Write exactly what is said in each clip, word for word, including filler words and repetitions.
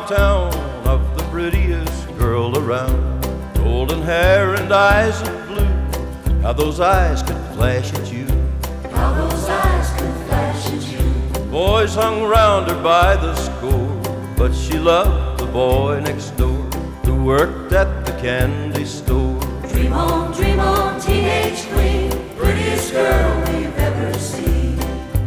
town of the prettiest girl around. Golden hair and eyes of blue, how those eyes could flash at you. How those eyes could flash at you. Boys hung round her by the score, but she loved the boy next door who worked at the candy store. Dream on, dream on, teenage queen, prettiest girl we've ever seen.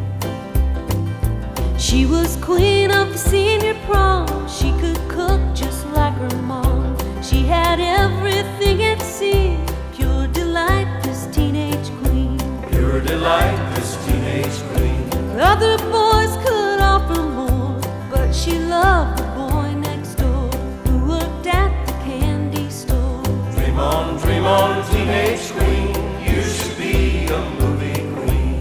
She was queen of the senior prom. She could cook just like her mom. She had everything it seemed. Pure delight, this teenage queen. Pure delight, this teenage queen. Other boys could offer more, but she loved the boy next door who worked at the candy store. Dream on, dream on, teenage queen, you should be a movie queen.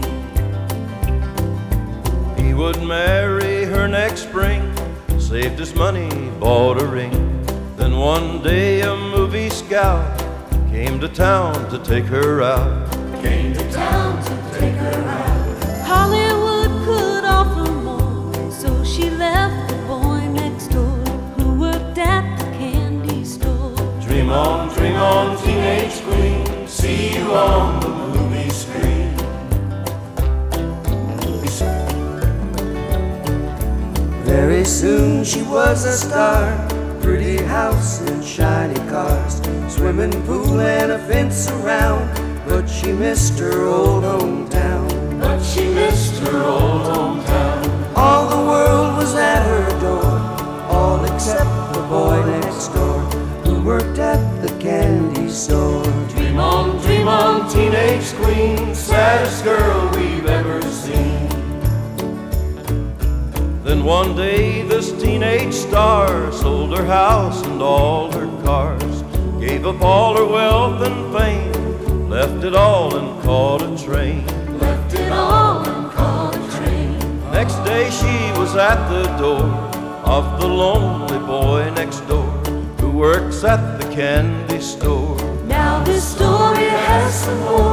He would marry her next spring, saved his money, bought a ring. Then one day a movie scout came to town to take her out. Came to town to take her out. Hollywood could offer more, so she left the boy next door who worked at the candy store. Dream on, dream on, teenage queen, see you on the movie screen. Very soon she was a star, pretty house and shiny cars, swimming pool and a fence around, but she missed her old hometown. But she missed her old hometown. All the world was at her door, all except the boy next door who worked at the candy store. Dream on, dream on, teenage queen, saddest girl we've ever seen. Then one day this teenage star sold her house and all her cars, gave up all her wealth and fame, left it all and caught a train. Left it all and caught a train. Next day she was at the door of the lonely boy next door who works at the candy store. Now this story has some more.